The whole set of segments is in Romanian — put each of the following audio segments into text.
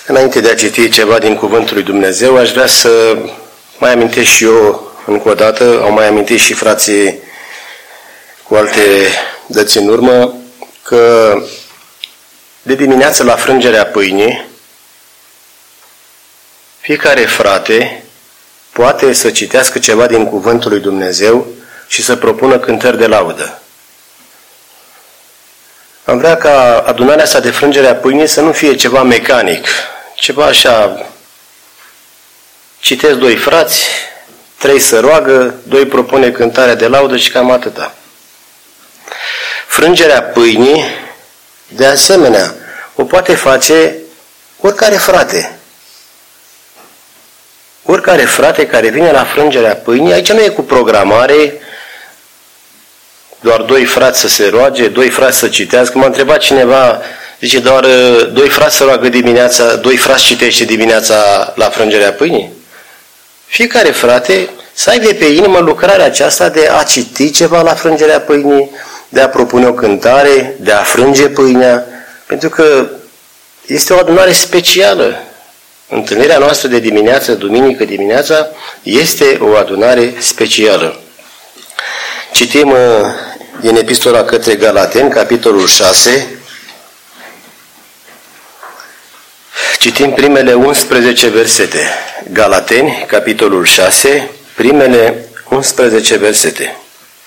Înainte de a citi ceva din Cuvântul lui Dumnezeu, aș vrea să mai amintesc și eu încă o dată, au mai amintit și frații cu alte dăți în urmă, că de dimineață la frângerea pâinii, fiecare frate poate să citească ceva din Cuvântul lui Dumnezeu și să propună cântări de laudă. Am vrea ca adunarea asta de frângere a pâinii să nu fie ceva mecanic, ceva așa, citesc 2 frați, 3 să roagă, 2 propune cântarea de laudă și cam atâta. Frângerea pâinii, de asemenea, o poate face oricare frate. Oricare frate care vine la frângerea pâinii, aici nu e cu programare, doar 2 frați să se roage, 2 frați să citească. M-a întrebat cineva, zice, doar 2 frați să roagă dimineața, 2 frați citește dimineața la frângerea pâinii? Fiecare frate să aibă pe inimă lucrarea aceasta de a citi ceva la frângerea pâinii, de a propune o cântare, de a frânge pâinea, pentru că este o adunare specială. Întâlnirea noastră de dimineață, duminică dimineața, este o adunare specială. Citim din Epistola către Galateni, capitolul 6, citim primele 11 versete. Galateni, capitolul 6, primele 11 versete.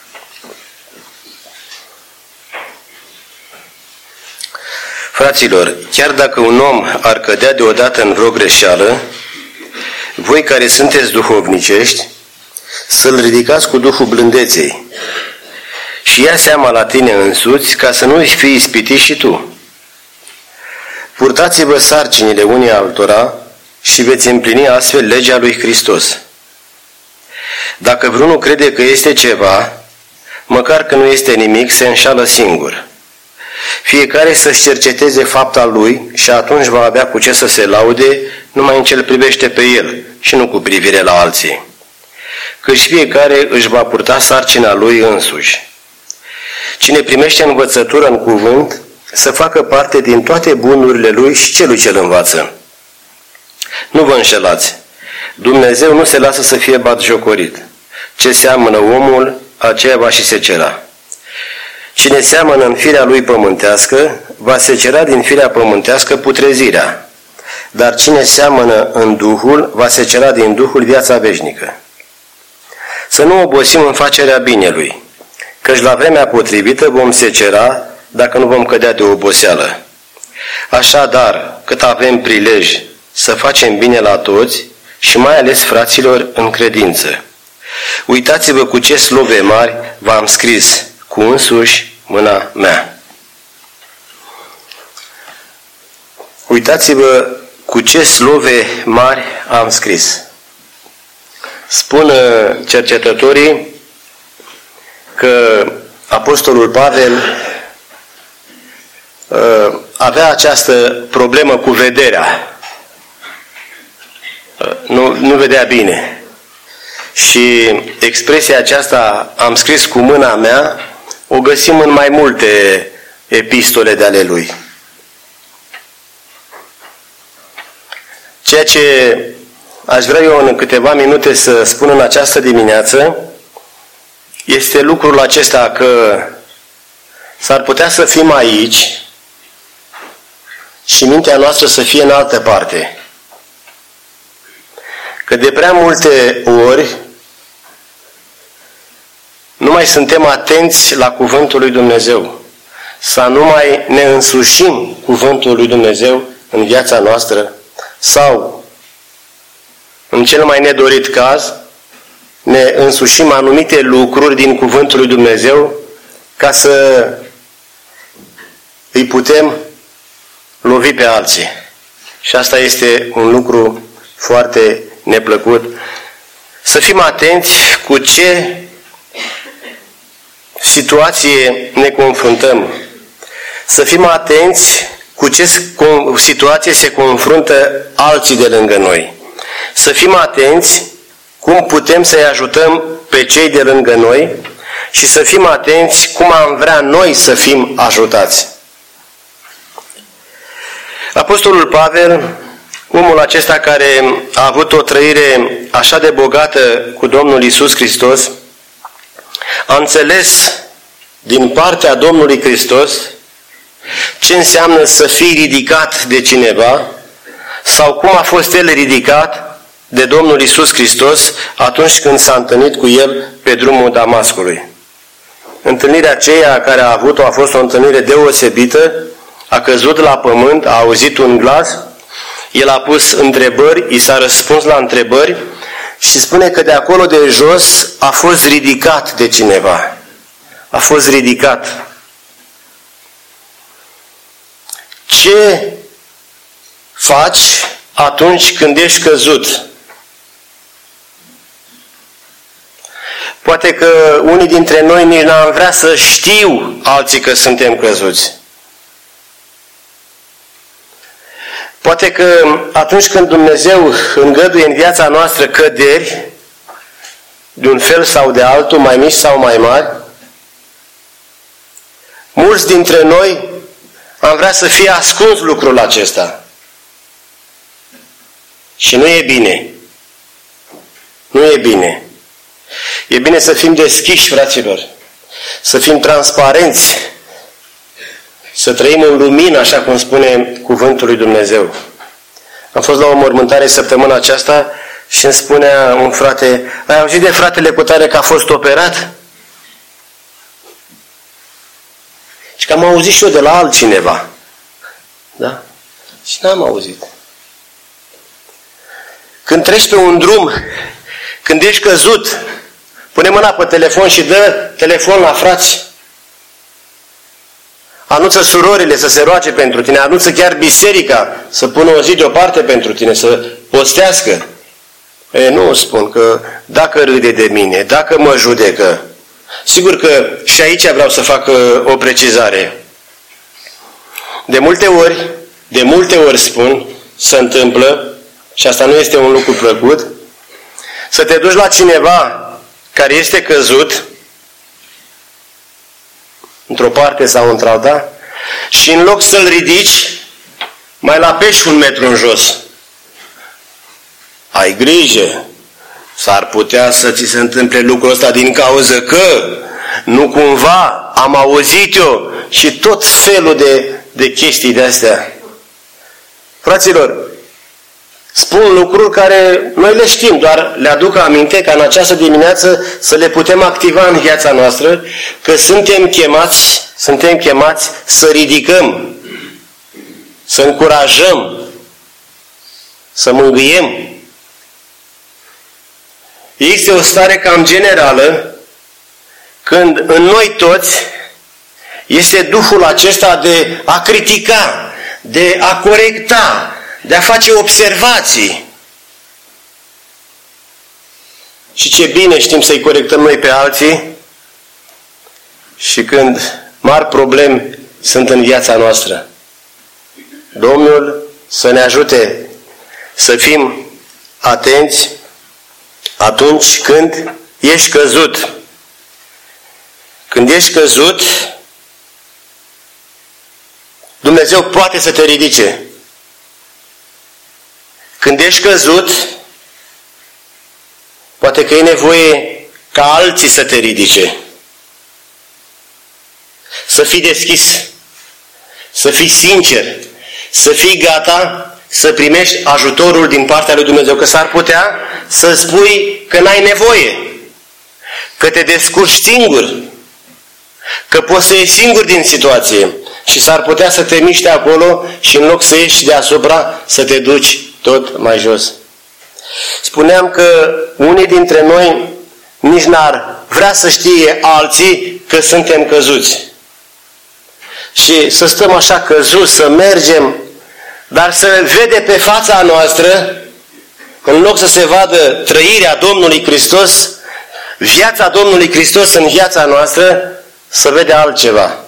Fraților, chiar dacă un om ar cădea deodată în vreo greșeală, voi care sunteți duhovnicești, să-l ridicați cu Duhul blândeței și ia seama la tine însuți ca să nu fii ispitit și tu. Purtați-vă sarcinile unii altora și veți împlini astfel legea lui Hristos. Dacă vreunul crede că este ceva, măcar că nu este nimic, se înșală singur. Fiecare să-și cerceteze fapta lui și atunci va avea cu ce să se laude numai în ce îl privește pe el și nu cu privire la alții. Căci fiecare își va purta sarcina lui însuși. Cine primește învățătură în cuvânt, să facă parte din toate bunurile lui și celui ce îl învață. Nu vă înșelați. Dumnezeu nu se lasă să fie batjocorit. Ce seamănă omul, aceea va și secera. Cine seamănă în firea lui pământească, va secera din firea pământească putrezirea. Dar cine seamănă în Duhul, va secera din Duhul viața veșnică. Să nu obosim în facerea binelui, căci la vremea potrivită vom secera dacă nu vom cădea de oboseală. Așadar, cât avem prilej să facem bine la toți și mai ales fraților în credință. Uitați-vă cu ce slove mari v-am scris cu însuși mâna mea. Uitați-vă cu ce slove mari am scris. Spun cercetătorii că Apostolul Pavel avea această problemă cu vederea. Nu vedea bine. Și expresia aceasta, am scris cu mâna mea, o găsim în mai multe epistole de ale lui. Ceea ce aș vrea eu în câteva minute să spun în această dimineață este lucrul acesta, că s-ar putea să fim aici și mintea noastră să fie în altă parte. Că de prea multe ori nu mai suntem atenți la Cuvântul lui Dumnezeu, sau nu mai ne însușim Cuvântul lui Dumnezeu în viața noastră, sau, în cel mai nedorit caz, ne însușim anumite lucruri din Cuvântul lui Dumnezeu ca să îi putem lovi pe alții. Și asta este un lucru foarte neplăcut. Să fim atenți cu ce situație ne confruntăm. Să fim atenți cu ce situație se confruntă alții de lângă noi. Să fim atenți cum putem să-i ajutăm pe cei de lângă noi și să fim atenți cum am vrea noi să fim ajutați. Apostolul Pavel Omul acesta care a avut o trăire așa de bogată cu Domnul Iisus Hristos, a înțeles din partea Domnului Hristos ce înseamnă să fii ridicat de cineva sau cum a fost el ridicat de Domnul Iisus Hristos atunci când s-a întâlnit cu el pe drumul Damascului. Întâlnirea aceea care a avut-o a fost o întâlnire deosebită, a căzut la pământ, a auzit un glas, el a pus întrebări, i s-a răspuns la întrebări și spune că de acolo de jos a fost ridicat de cineva. A fost ridicat. Ce faci atunci când ești căzut? Poate că unii dintre noi nici n-am vrea să știu alții că suntem căzuți. Poate că atunci când Dumnezeu îngăduie în viața noastră căderi, de un fel sau de altul, mai mici sau mai mari, mulți dintre noi am vrea să fie ascuns lucrul acesta. Și nu e bine. Nu e bine. E bine să fim deschiși, fraților, să fim transparenți, să trăim în lumină, așa cum spune cuvântul lui Dumnezeu. Am fost la o mormântare săptămâna aceasta și îmi spunea un frate: ai auzit de fratele cutare că a fost operat? Și că am auzit și eu de la altcineva. Da? Și n-am auzit. Când treci pe un drum, când ești căzut, pune mâna pe telefon și dă telefon la frați. Anunță surorile să se roage pentru tine, anunță chiar biserica să pună o zi deoparte pentru tine, să postească. Nu spun că dacă râde de mine, dacă mă judecă. Sigur că și aici vreau să fac o precizare. De multe ori spun, se întâmplă, și asta nu este un lucru plăcut, să te duci la cineva care este căzut într-o parte sau într-alta și în loc să-l ridici, mai l-apeși 1 metru în jos. Ai grijă, s-ar putea să ți se întâmple lucrul ăsta din cauză că nu cumva am auzit eu și tot felul de chestii de-astea. Fraților, spun lucruri care noi le știm, doar le aduc aminte ca în această dimineață să le putem activa în viața noastră, că suntem chemați să ridicăm, să încurajăm, să mângâiem. Este o stare cam generală când în noi toți este duhul acesta de a critica, de a corecta, de a face observații. Și ce bine știm să-i corectăm noi pe alții și când mari probleme sunt în viața noastră. Domnul să ne ajute să fim atenți atunci când ești căzut. Când ești căzut, Dumnezeu poate să te ridice. Când ești căzut, poate că e nevoie ca alții să te ridice. Să fii deschis, să fii sincer, să fii gata să primești ajutorul din partea lui Dumnezeu. Că s-ar putea să spui că n-ai nevoie, că te descurci singur, că poți să ieși singur din situație și s-ar putea să te miște acolo și în loc să ieși deasupra, să te duci tot mai jos. Spuneam că unii dintre noi nici n-ar vrea să știe alții că suntem căzuți. Și să stăm așa căzuți, să mergem, dar să vede pe fața noastră, în loc să se vadă trăirea Domnului Hristos, viața Domnului Hristos în viața noastră, să vede altceva.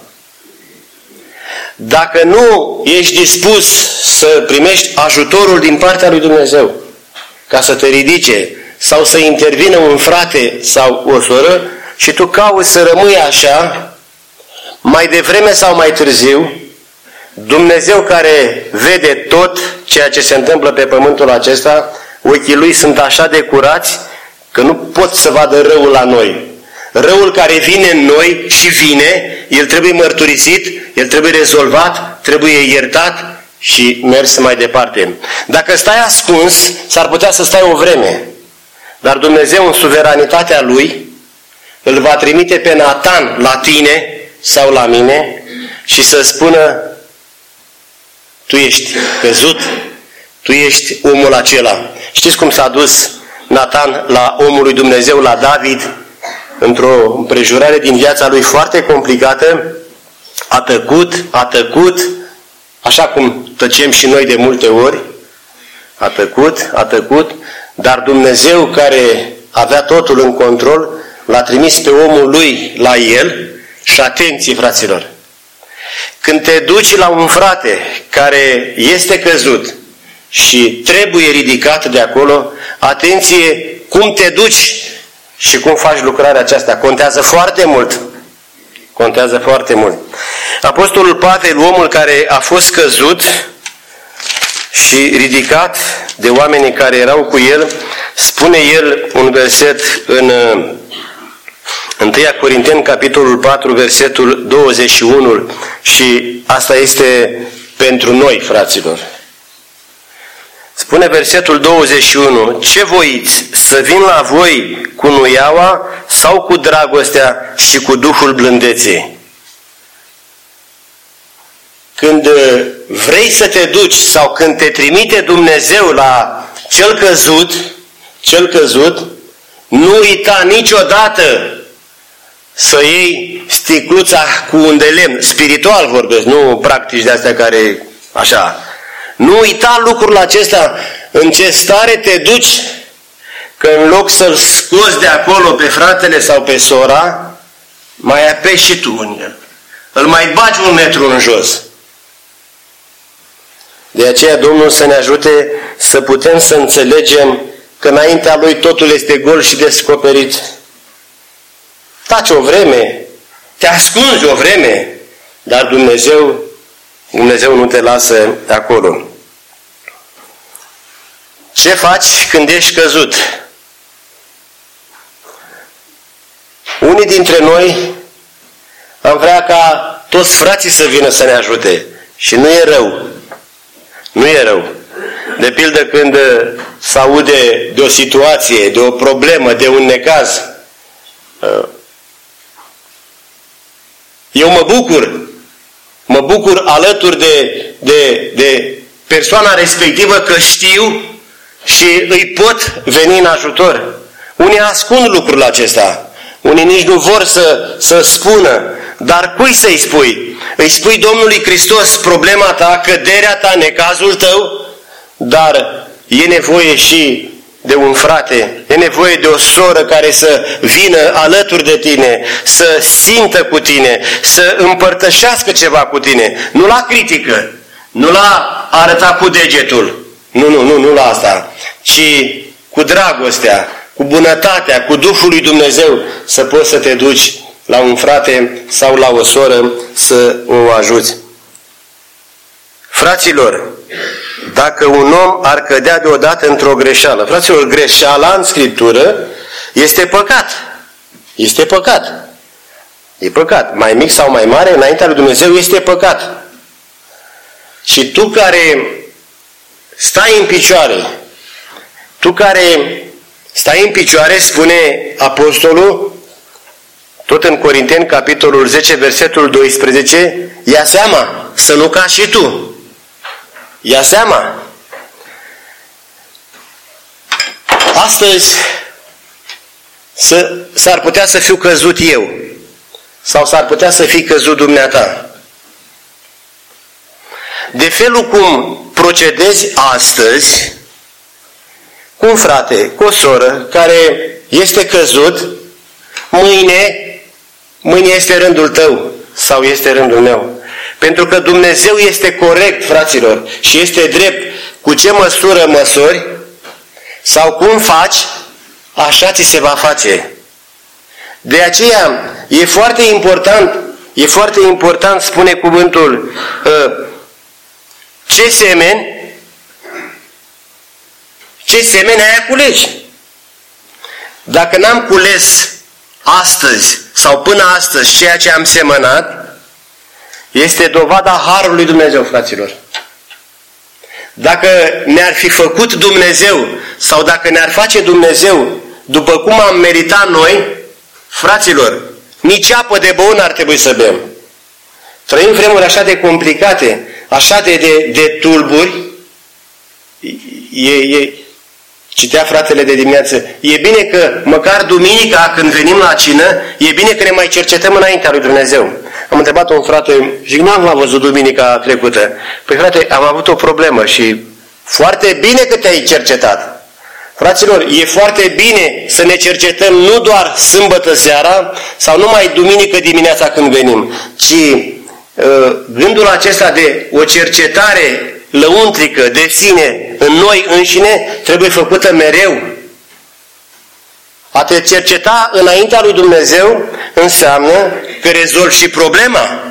Dacă nu ești dispus să primești ajutorul din partea lui Dumnezeu, ca să te ridice sau să intervină un frate sau o soră și tu cauți să rămâi așa, mai devreme sau mai târziu, Dumnezeu care vede tot ceea ce se întâmplă pe pământul acesta, ochii Lui sunt așa de curați că nu pot să vadă răul la noi. Răul care vine în noi și vine, el trebuie mărturisit, el trebuie rezolvat, trebuie iertat și mers mai departe. Dacă stai ascuns, s-ar putea să stai o vreme. Dar Dumnezeu, în suveranitatea Lui, îl va trimite pe Natan la tine sau la mine și să spună: tu ești căzut, tu ești omul acela. Știți cum s-a dus Natan la omul lui Dumnezeu, la David, într-o împrejurare din viața lui foarte complicată? A tăcut, așa cum tăcem și noi de multe ori, a tăcut, dar Dumnezeu, care avea totul în control, l-a trimis pe omul lui la el. Și atenție, fraților, când te duci la un frate care este căzut și trebuie ridicat de acolo, atenție cum te duci și cum faci lucrarea aceasta. Contează foarte mult. Contează foarte mult. Apostolul Pavel, omul care a fost căzut și ridicat de oamenii care erau cu el, spune el un verset în 1 Corinteni, capitolul 4, versetul 21, și asta este pentru noi, fraților. Spune versetul 21: ce voiți, să vin la voi cu nuiaua sau cu dragostea și cu Duhul blândeței? Când vrei să te duci sau când te trimite Dumnezeu la cel căzut, nu uita niciodată să iei sticluța cu un de lemn. Spiritual vorbesc, nu practici de astea care așa. Nu uita lucrul acesta, în ce stare te duci, că în loc să-l scoți de acolo pe fratele sau pe sora, mai apeși și tu în el. Îl mai bagi 1 metru în jos. De aceea Domnul să ne ajute să putem să înțelegem că înaintea Lui totul este gol și descoperit. Taci o vreme, te ascunzi o vreme, dar Dumnezeu nu te lasă acolo. Ce faci când ești căzut? Unii dintre noi am vrea ca toți frații să vină să ne ajute. Și nu e rău. Nu e rău. De pildă când se aude de o situație, de o problemă, de un necaz, eu mă bucur alături de persoana respectivă că știu și îi pot veni în ajutor. Unii ascund lucrul acesta. Unii nici nu vor să spună. Dar cui să-i spui? Îi spui Domnului Hristos problema ta, căderea ta, necazul tău, dar e nevoie și de un frate, e nevoie de o soră care să vină alături de tine, să simtă cu tine, să împărtășească ceva cu tine. Nu la critică, nu la arăta cu degetul, nu la asta, ci cu dragostea, cu bunătatea, cu Duhul lui Dumnezeu, să poți să te duci la un frate sau la o soră să o ajuți. Fraților, dacă un om ar cădea deodată într-o greșeală, fraților, greșeala în Scriptură este păcat. Este păcat. E păcat. Mai mic sau mai mare, înaintea lui Dumnezeu este păcat. Și tu care stai în picioare, spune apostolul, tot în Corinteni, capitolul 10, versetul 12, ia seama să nu cazi și tu. Ia seama. Astăzi s-ar putea să fiu căzut eu sau s-ar putea să fii căzut dumneata. De felul cum procedezi astăzi cu un frate, cu o soră care este căzut, mâine este rândul tău sau este rândul meu. Pentru că Dumnezeu este corect, fraților, și este drept. Cu ce măsură măsori sau cum faci, așa ți se va face. De aceea e foarte important, spune cuvântul, Ce semeni aia culegi. Dacă n-am cules astăzi sau până astăzi ceea ce am semănat, este dovada harului lui Dumnezeu, fraților. Dacă ne-ar fi făcut Dumnezeu sau dacă ne-ar face Dumnezeu după cum am meritat noi, fraților, nici apă de băut n-ar trebui să bem. Trăim vremuri așa de complicate, așa de tulburi. Citea fratele de dimineață, e bine că măcar duminica când venim la cină, e bine că ne mai cercetăm înaintea lui Dumnezeu. Am întrebat un frate, zic, nu am văzut duminica trecută. Păi frate, am avut o problemă și foarte bine că te-ai cercetat. Fraților, e foarte bine să ne cercetăm nu doar sâmbătă seara sau numai duminică dimineața când venim, ci gândul acesta de o cercetare lăuntrică de sine în noi înșine trebuie făcută mereu. A te cerceta înaintea lui Dumnezeu înseamnă că rezolvi și problema.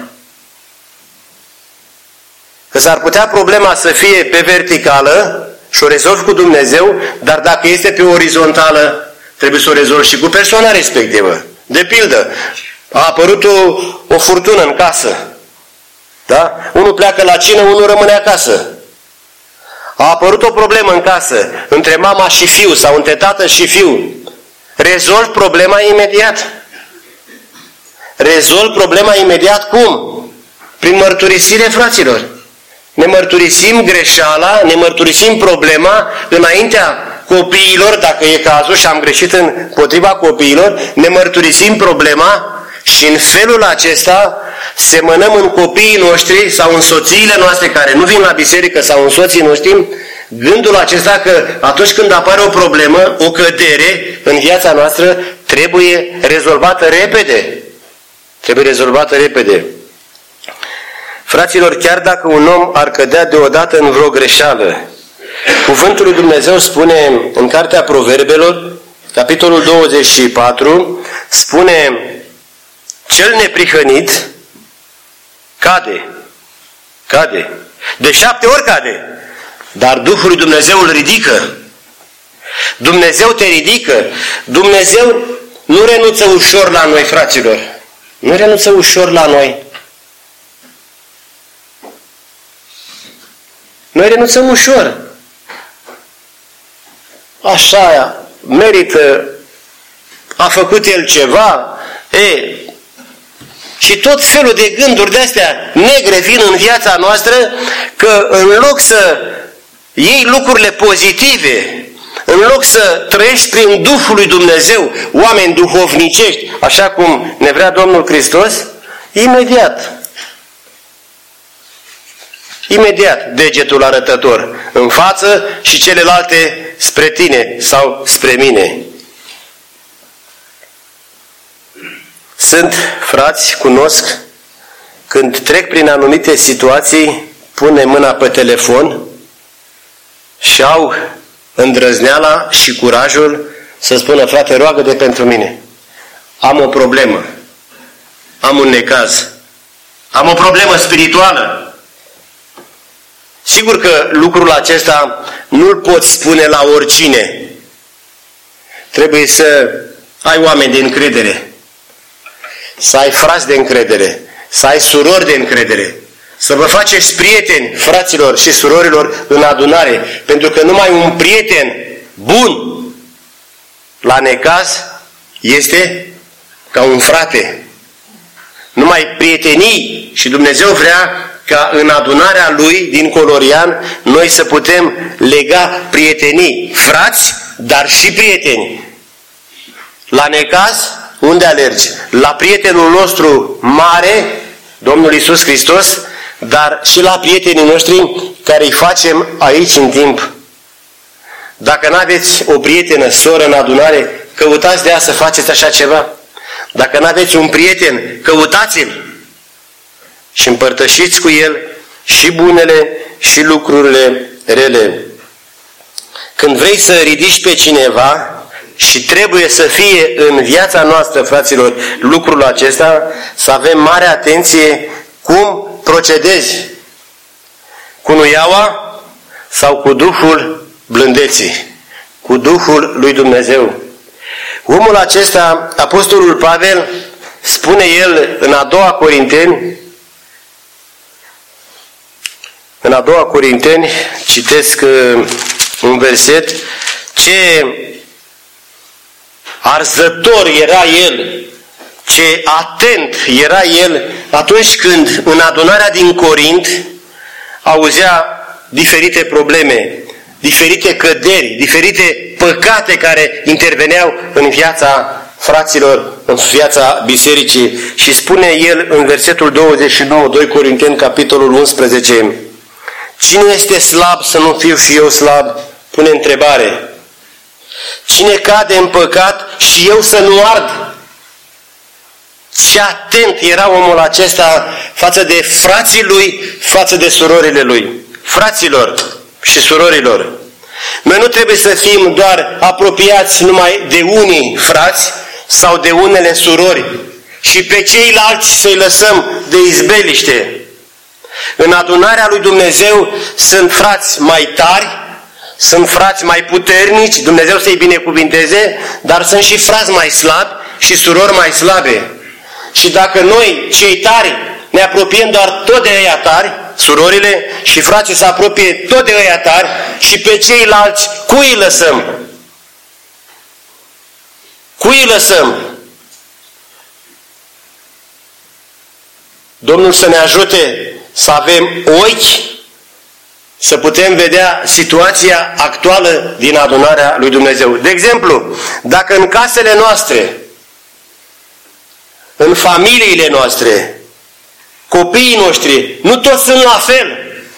Că s-ar putea problema să fie pe verticală și o rezolvi cu Dumnezeu, dar dacă este pe orizontală, trebuie să o rezolvi și cu persoana respectivă. De pildă, a apărut o furtună în casă. Da? Unul pleacă la cină, unul rămâne acasă. A apărut o problemă în casă între mama și fiu sau între tată și fiu. Rezolvi problema imediat. Rezolvi problema imediat cum? Prin mărturisire, fraților. Ne mărturisim greșeala, ne mărturisim problema înaintea copiilor, dacă e cazul și am greșit împotriva copiilor, ne mărturisim problema și în felul acesta semănăm în copiii noștri sau în soțiile noastre care nu vin la biserică sau în soții noștri gândul acesta că atunci când apare o problemă, o cădere în viața noastră, trebuie rezolvată repede. Trebuie rezolvată repede. Fraților, chiar dacă un om ar cădea deodată în vreo greșeală, cuvântul lui Dumnezeu spune în Cartea Proverbelor, capitolul 24, spune: cel neprihănit cade. De 7 ori cade. Dar Duhul lui Dumnezeu îl ridică. Dumnezeu te ridică. Dumnezeu nu renunță ușor la noi, fraților. Nu renunță ușor la noi. Noi renunțăm ușor. Așa, merită, a făcut el ceva, și tot felul de gânduri de-astea negre vin în viața noastră, că în loc să iei lucrurile pozitive, în loc să trăiești prin Duhul lui Dumnezeu, oameni duhovnicești, așa cum ne vrea Domnul Hristos, imediat degetul arătător în față și celelalte spre tine sau spre mine. Sunt frați, cunosc, când trec prin anumite situații, pune mâna pe telefon și au îndrăzneala și curajul să spună: frate, roagă-te pentru mine. Am o problemă, am un necaz, am o problemă spirituală. Sigur că lucrul acesta nu-l poți spune la oricine. Trebuie să ai oameni de încredere, să ai frați de încredere, să ai surori de încredere, să vă faceți prieteni, fraților și surorilor, în adunare, pentru că numai un prieten bun la necaz este ca un frate. Numai prietenii, și Dumnezeu vrea ca în adunarea Lui din Colorian noi să putem lega prietenii, frați, dar și prieteni. La necaz, unde alergi? La prietenul nostru mare, Domnul Iisus Hristos, dar și la prietenii noștri care îi facem aici în timp. Dacă n-aveți o prietenă, soră în adunare, căutați de ea să faceți așa ceva. Dacă n-aveți un prieten, căutați-l și împărtășiți cu el și bunele și lucrurile rele. Când vrei să ridici pe cineva, și trebuie să fie în viața noastră, fraților, lucrul acesta, să avem mare atenție cum procedezi. Cu nuiaua sau cu Duhul blândeții? Cu Duhul lui Dumnezeu. Omul acesta, Apostolul Pavel, spune el în a doua Corinteni, citesc un verset, ce arzător era el, ce atent era el atunci când în adunarea din Corint auzea diferite probleme, diferite căderi, diferite păcate care interveneau în viața fraților, în viața bisericii. Și spune el în versetul 29, 2 Corinteni, capitolul 11, cine este slab să nu fiu și eu slab? Pune întrebare. Cine cade în păcat și eu să nu ard? Ce atent era omul acesta față de frații lui, față de surorile lui. Fraților și surorilor, noi nu trebuie să fim doar apropiați numai de unii frați sau de unele surori și pe ceilalți să-i lăsăm de izbeliște. În adunarea lui Dumnezeu sunt frați mai tari, sunt frați mai puternici, Dumnezeu să-i binecuvinteze, dar sunt și frați mai slabi și surori mai slabe. Și dacă noi, cei tari, ne apropiem doar tot de ăia tari, surorile și frații se apropie tot de ăia tari și pe ceilalți, cui îi lăsăm? Cui îi lăsăm? Domnul să ne ajute să avem ochi, să putem vedea situația actuală din adunarea lui Dumnezeu. De exemplu, dacă în casele noastre, în familiile noastre, copiii noștri, nu toți sunt la fel.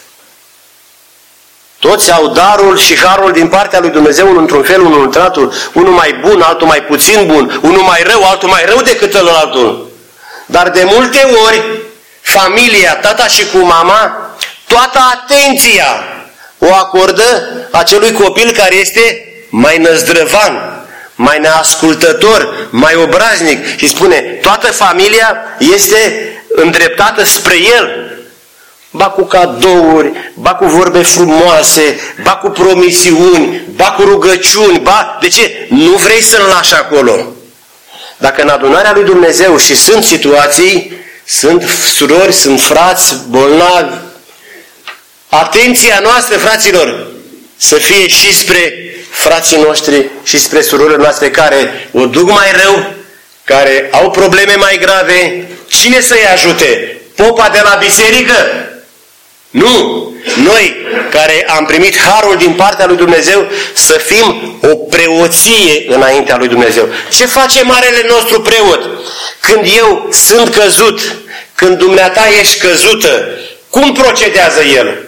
Toți au darul și harul din partea lui Dumnezeu, unul într-un fel, unul într-altul, unul mai bun, altul mai puțin bun, unul mai rău, altul mai rău decât altul. Dar de multe ori, familia, tata și cu mama, toată atenția o acordă acelui copil care este mai năzdrăvan, mai neascultător, mai obraznic. Și spune, toată familia este îndreptată spre el. Ba cu cadouri, ba cu vorbe frumoase, ba cu promisiuni, ba cu rugăciuni, ba... De ce? Nu vrei să-l lași acolo. Dacă în adunarea lui Dumnezeu și sunt situații, sunt surori, sunt frați bolnavi, atenția noastră, fraților, să fie și spre frații noștri și spre surorile noastre care o duc mai rău, care au probleme mai grave. Cine să-i ajute? Popa de la biserică? Nu! Noi, care am primit harul din partea lui Dumnezeu, să fim o preoție înaintea lui Dumnezeu. Ce face marele nostru preot? Când eu sunt căzut, când dumneata ești căzută, cum procedează el?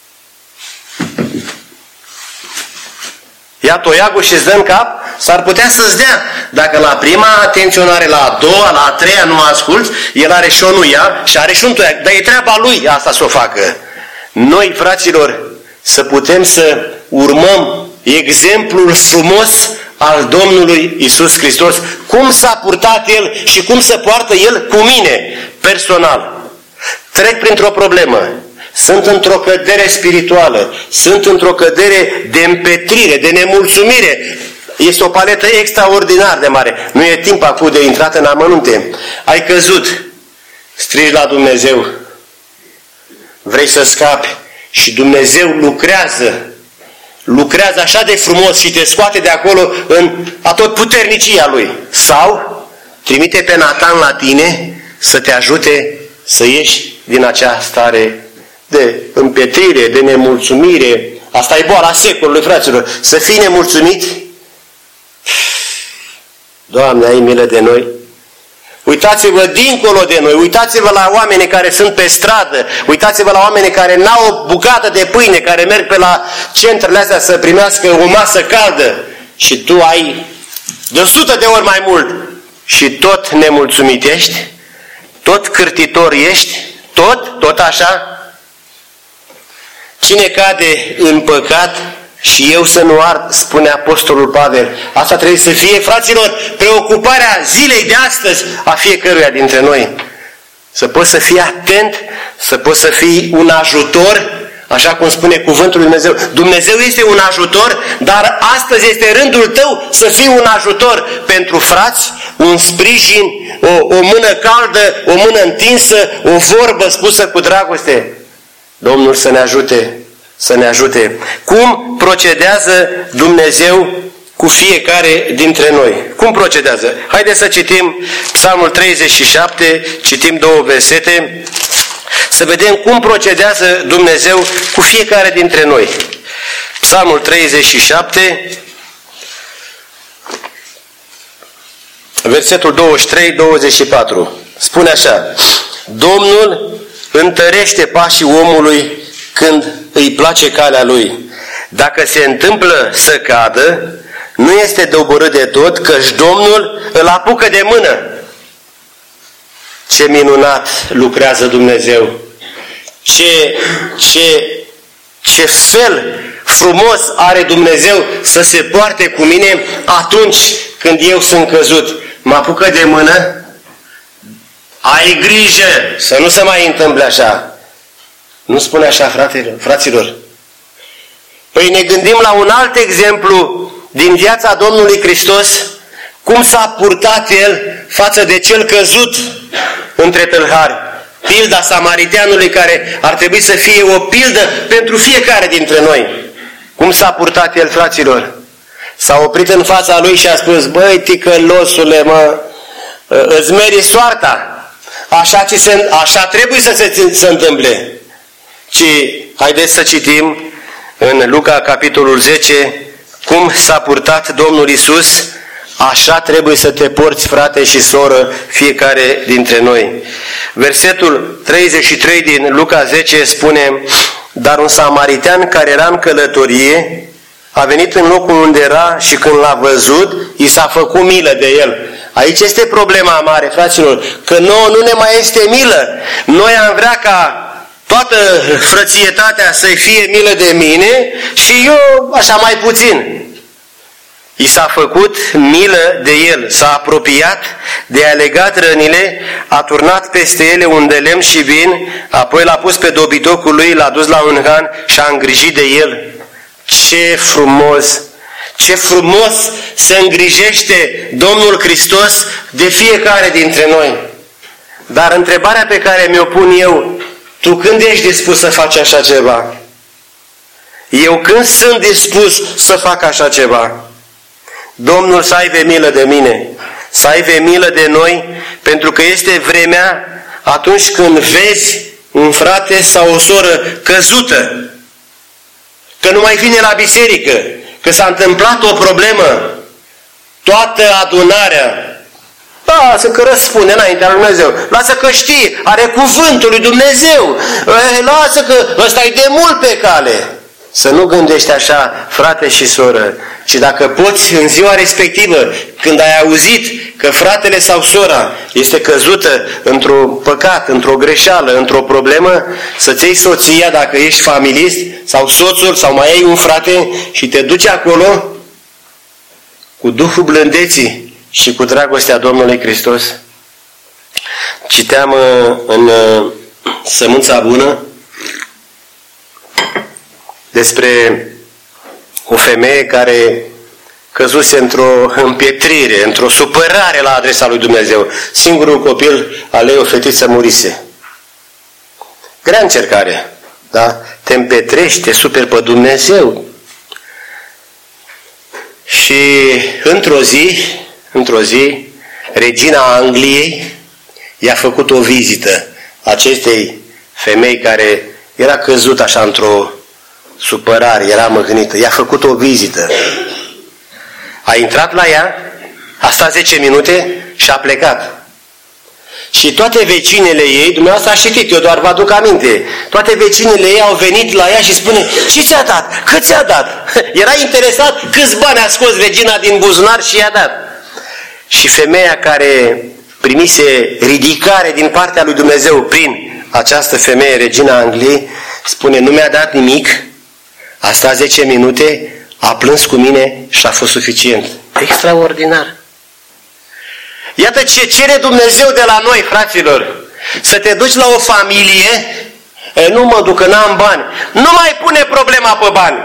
Ia toiagul și îți dă în cap? S-ar putea să-ți dea. Dacă la prima atenționare, la a doua, la a treia nu asculți, el are și o nuia și are și un toiag. Dar e treaba lui asta să o facă. Noi, fraților, să putem să urmăm exemplul frumos al Domnului Iisus Hristos. Cum s-a purtat El și cum se poartă El cu mine, personal. Trec printr-o problemă. Sunt într-o cădere spirituală. Sunt într-o cădere de împetrire, de nemulțumire. Este o paletă extraordinar de mare. Nu e timp acum de intrat în amănunte. Ai căzut. Strigi la Dumnezeu. Vrei să scapi. Și Dumnezeu lucrează așa de frumos și te scoate de acolo în atotputernicia Lui. Sau trimite pe Natan la tine să te ajute să ieși din acea stare de împetrire, de nemulțumire. Asta e boala secolului, fraților. Să fii nemulțumit. Doamne, ai milă de noi. Uitați-vă dincolo de noi, uitați-vă la oamenii care sunt pe stradă, uitați-vă la oamenii care n-au o bucată de pâine, care merg pe la centrele astea să primească o masă caldă și tu ai de 100 de ori mai mult și tot nemulțumit ești, tot cârtitor ești, tot așa. Cine cade în păcat și eu să nu ard, spune Apostolul Pavel. Asta trebuie să fie, fraților, preocuparea zilei de astăzi a fiecăruia dintre noi. Să poți să fii atent, să poți să fii un ajutor Așa cum spune cuvântul lui Dumnezeu. Dumnezeu este un ajutor, dar astăzi este rândul tău să fii un ajutor pentru frați, un sprijin, o mână caldă, o mână întinsă, o vorbă spusă cu dragoste. Domnul să ne ajute, să ne ajute. Cum procedează Dumnezeu cu fiecare dintre noi? Cum procedează? Haideți să citim Psalmul 37, citim 2 versete, să vedem cum procedează Dumnezeu cu fiecare dintre noi. Psalmul 37, versetul 23-24, spune așa: Domnul întărește pașii omului când îi place calea lui. Dacă se întâmplă să cadă, nu este doborât de tot, căci Domnul îl apucă de mână. Ce minunat lucrează Dumnezeu! Ce fel frumos are Dumnezeu să se poarte cu mine atunci când eu sunt căzut. Mă apucă de mână. Ai grijă să nu se mai întâmple așa. Nu spune așa, fraților? Păi ne gândim la un alt exemplu din viața Domnului Hristos, cum s-a purtat El față de cel căzut între tâlhari. Pilda samariteanului, care ar trebui să fie o pildă pentru fiecare dintre noi. Cum s-a purtat El, fraților? S-a oprit în fața lui și a spus: băi, ticălosule, mă, îți meriți soarta. Așa trebuie să se întâmple. Ci haideți să citim în Luca, capitolul 10, cum s-a purtat Domnul Iisus. Așa trebuie să te porți, frate și soră, fiecare dintre noi. Versetul 33 din Luca 10 spune: dar un samaritean care era în călătorie a venit în locul unde era și când l-a văzut, i s-a făcut milă de el. Aici este problema mare, fraților, că nouă nu ne mai este milă. Noi am vrea ca toată frățietatea să fie milă de mine și eu așa mai puțin. I s-a făcut milă de el, s-a apropiat, de-a legat rănile, a turnat peste ele un de lemn și vin, apoi l-a pus pe dobitocul lui, l-a dus la un han și a îngrijit de el. Ce frumos! Ce frumos se îngrijește Domnul Hristos de fiecare dintre noi! Dar întrebarea pe care mi-o pun eu: tu când ești dispus să faci așa ceva? Eu când sunt dispus să fac așa ceva? Domnul să aibă milă de mine, să aibă milă de noi, pentru că este vremea atunci când vezi un frate sau o soră căzută, că nu mai vine la biserică, că s-a întâmplat o problemă, toată adunarea, lasă că răspunde înaintea lui Dumnezeu, lasă că știe, are cuvântul lui Dumnezeu, lasă că ăsta e de mult pe cale. Să nu gândești așa, frate și soră, ci dacă poți în ziua respectivă, când ai auzit că fratele sau sora este căzută într-un păcat, într-o greșeală, într-o problemă, să-ți iei soția, dacă ești familist, sau soțul, sau mai ai un frate și te duci acolo cu Duhul blândeții și cu dragostea Domnului Hristos. Citeam în Sămânța Bună despre o femeie care căzuse într-o împietrire, într-o supărare la adresa lui Dumnezeu. Singurul copil al ei, o fetiță, murise. Grea încercare, da? Te împetrești, te superi pe Dumnezeu. Și într-o zi, regina Angliei i-a făcut o vizită acestei femei care era căzută așa într-o supărare, era mâhnită. I-a făcut o vizită. A intrat la ea, a stat 10 minute și a plecat. Și toate vecinele ei, dumneavoastră ați citit, eu doar vă aduc aminte, toate vecinele ei au venit la ea și spune: ce ți-a dat? Cât ți-a dat? Era interesat câți bani a scos regina din buzunar și i-a dat. Și femeia care primise ridicare din partea lui Dumnezeu prin această femeie, regina Angliei, spune: nu mi-a dat nimic, a stat 10 minute, a plâns cu mine și a fost suficient. Extraordinar! Iată ce cere Dumnezeu de la noi, fraților. Să te duci la o familie Nu mă duc, că n-am bani. Nu mai pune problema pe bani.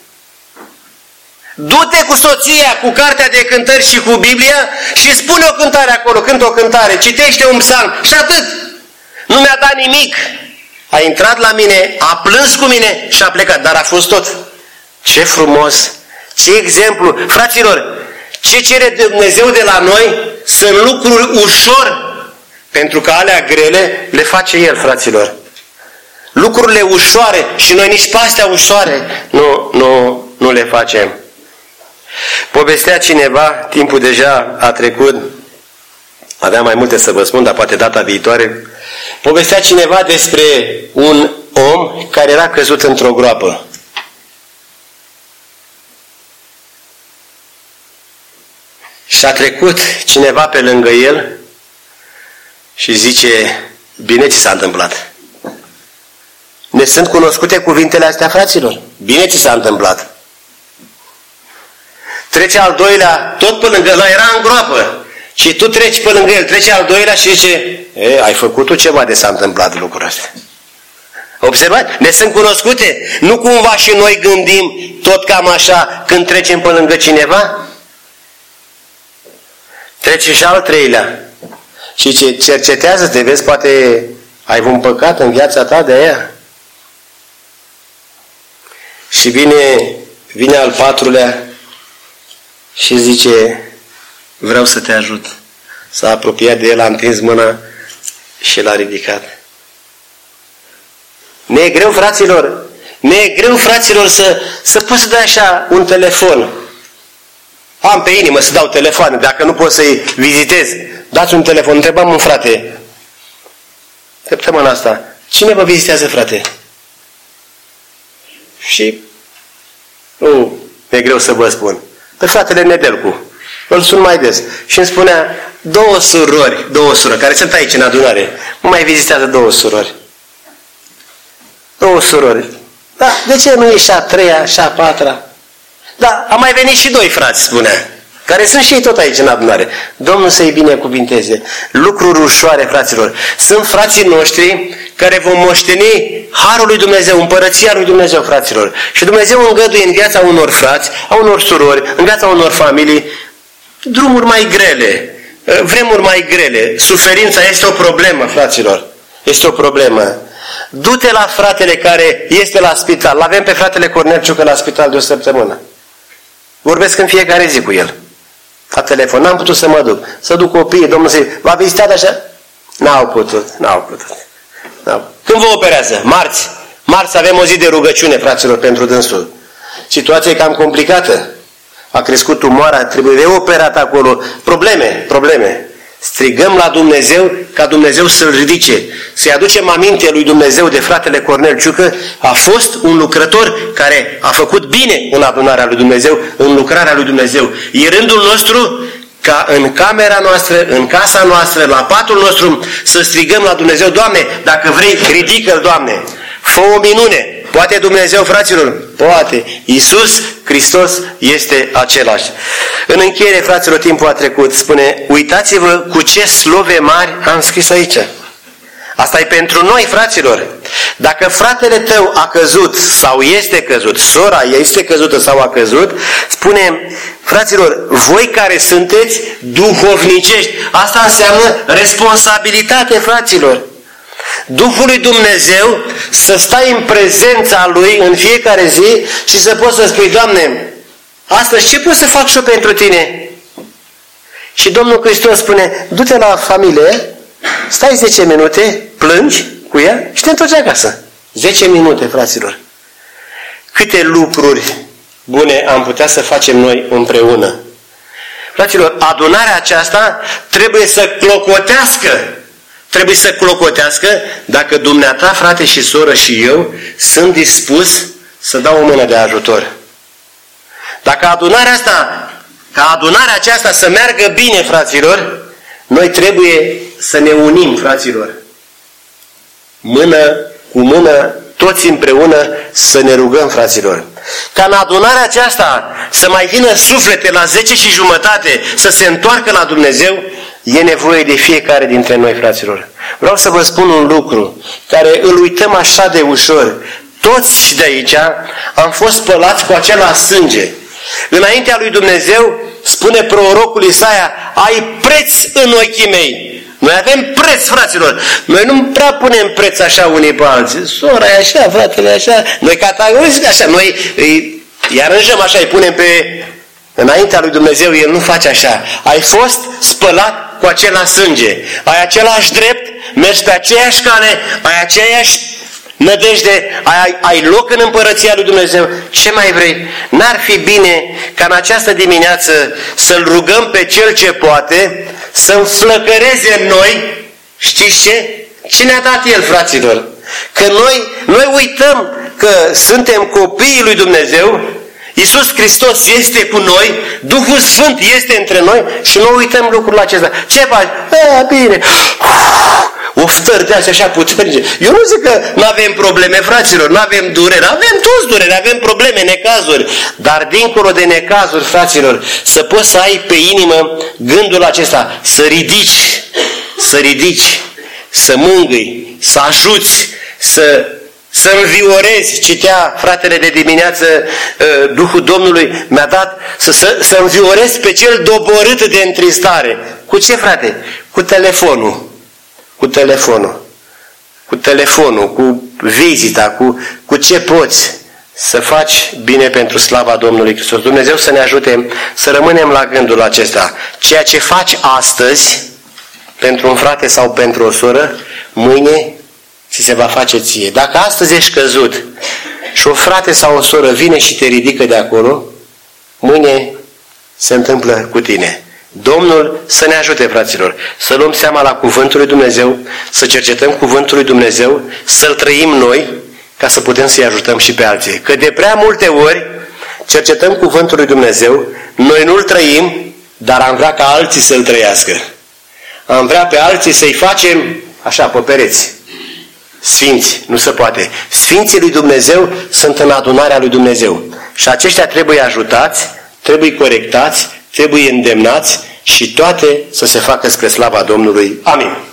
Du-te cu soția, cu cartea de cântări și cu Biblia și spune o cântare acolo, cântă o cântare, citește un psalm și atât. Nu mi-a dat nimic. A intrat la mine, a plâns cu mine și a plecat, dar a fost tot. Ce frumos! Ce exemplu! Fraților, ce cere Dumnezeu de la noi sunt lucruri ușor, pentru că alea grele le face El, fraților. Lucrurile ușoare și noi nici pe astea ușoare nu le facem. Povestea cineva, timpul deja a trecut, aveam mai multe să vă spun, dar poate data viitoare. Povestea cineva despre un om care era căzut într-o groapă. Și a trecut cineva pe lângă el și zice, bine ți s-a întâmplat. Ne sunt cunoscute cuvintele astea, fraților? Bine ți s-a întâmplat. Trece al doilea, tot pe lângă, ăla era în groapă. Și tu treci pe lângă el, trece al doilea și zice, ai făcut tu ceva de s-a întâmplat lucrul ăsta. Observați? Ne sunt cunoscute. Nu cumva și noi gândim tot cam așa când trecem pe lângă cineva? Trece și al treilea. Și ce cercetează-te, vezi, poate ai un păcat în viața ta de aia. Și vine al patrulea și zice, vreau să te ajut. S-a apropiat de el, a întins mâna și l-a ridicat. Ne e greu, fraților, să poți să dai așa un telefon. Am pe inimă să dau telefoane, dacă nu pot să-i vizitez. Dați un telefon, întrebam un frate. Săptămâna asta, cine vă vizitează, frate? Și e greu să vă spun. Pe fratele Nedelcu. Îl sun mai des. Și îmi spunea, două surori, care sunt aici în adunare. Mă mai vizitează două surori. Da, de ce nu e și a treia, și a patra? Da, a mai venit și doi frați, spunea, care sunt și ei tot aici în adunare. Domnul să-i binecuvinteze. Lucruri ușoare, fraților. Sunt frații noștri care vom moșteni harul lui Dumnezeu, împărăția lui Dumnezeu, fraților. Și Dumnezeu îngăduie în viața unor frați, a unor surori, în viața unor familii, drumuri mai grele, vremuri mai grele. Suferința este o problemă, fraților. Este o problemă. Du-te la fratele care este la spital. L-avem pe fratele Cornel Ciucă la spital de o săptămână. Vorbesc în fiecare zi cu el. La telefon. N-am putut să mă duc. Să duc copiii. Domnul să-i... V-a vizitat așa? N-au putut. Când vă operează? Marți. Marți avem o zi de rugăciune, fraților, pentru dânsul. Situația e cam complicată. A crescut tumoarea, trebuie reoperat acolo. Probleme. Strigăm la Dumnezeu ca Dumnezeu să-l ridice. Să-i aducem aminte lui Dumnezeu de fratele Cornel Ciucă. A fost un lucrător care a făcut bine în adunarea lui Dumnezeu, în lucrarea lui Dumnezeu. E rândul nostru ca în camera noastră, în casa noastră, la patul nostru, să strigăm la Dumnezeu, Doamne, dacă vrei, ridică-l, Doamne. Fă o minune. Poate Dumnezeu, fraților? Poate. Iisus Hristos este același. În încheiere, fraților, timpul a trecut. Spune, uitați-vă cu ce slove mari am scris aici. Asta e pentru noi, fraților. Dacă fratele tău a căzut sau este căzut, sora este căzută sau a căzut, spune, fraților, voi care sunteți duhovnicești, asta înseamnă responsabilitate, fraților. Duhul lui Dumnezeu să stai în prezența Lui în fiecare zi și să poți să spui, Doamne, astăzi ce pot să fac și eu pentru Tine? Și Domnul Hristos spune, du-te la familie, stai 10 minute, plângi cu ea și te întorci acasă. 10 minute, fraților. Câte lucruri bune am putea să facem noi împreună. Fraților, adunarea aceasta trebuie să clocotească. Trebuie să clocotească dacă dumneata, frate și soră și eu sunt dispus să dau o mână de ajutor. Dacă adunarea aceasta să meargă bine, fraților, noi trebuie să ne unim, fraților. Mână cu mână, toți împreună să ne rugăm, fraților. Ca în adunarea aceasta să mai vină suflete la 10:30 să se întoarcă la Dumnezeu, E nevoie de fiecare dintre noi, fraților. Vreau să vă spun un lucru care îl uităm așa de ușor. Toți de aici am fost spălați cu același sânge. Înaintea lui Dumnezeu, spune prorocul Isaia, ai preț în ochii mei. Noi avem preț, fraților. Noi nu prea punem preț așa unii pe alții. Sora e așa, fratele e așa. Noi categoric așa. Noi îi aranjăm așa, îi punem pe... Înaintea lui Dumnezeu, El nu face așa. Ai fost spălat cu același sânge. Ai același drept, mergi pe aceeași cale, ai aceeași nădejde, ai loc în împărăția lui Dumnezeu. Ce mai vrei? N-ar fi bine ca în această dimineață să-L rugăm pe Cel ce poate să înflăcăreze în noi, știți ce? Ce ne-a dat El, fraților? Că noi uităm că suntem copiii lui Dumnezeu, Iisus Hristos este cu noi, Duhul Sfânt este între noi și nu uităm lucrul acesta. Ce faci? Bine. Oftări de astea așa puternice. Eu nu zic că nu avem probleme, fraților, nu avem dureri, avem toți dureri, avem probleme, necazuri. Dar dincolo de necazuri, fraților, să poți să ai pe inimă gândul acesta, să ridici, să mângâi, să ajuți, să înviorezi. Citea fratele de dimineață, Duhul Domnului mi-a dat să înviorezi pe cel doborât de întristare. Cu ce, frate? Cu telefonul. Cu vizita, cu ce poți să faci bine pentru slava Domnului Hristos. Dumnezeu să ne ajute să rămânem la gândul acesta. Ceea ce faci astăzi pentru un frate sau pentru o soră, mâine ți se va face ție. Dacă astăzi ești căzut și un frate sau o soră vine și te ridică de acolo, mâine se întâmplă cu tine. Domnul să ne ajute, fraților, să luăm seama la cuvântul lui Dumnezeu, să cercetăm cuvântul lui Dumnezeu, să-l trăim noi, ca să putem să-i ajutăm și pe alții. Că de prea multe ori cercetăm cuvântul lui Dumnezeu, noi nu-l trăim, dar am vrea ca alții să-l trăiască. Am vrea pe alții să-i facem așa, pe pereți. Sfinți, nu se poate. Sfinții lui Dumnezeu sunt în adunarea lui Dumnezeu. Și aceștia trebuie ajutați, trebuie corectați, trebuie îndemnați și toate să se facă spre slava Domnului. Amin.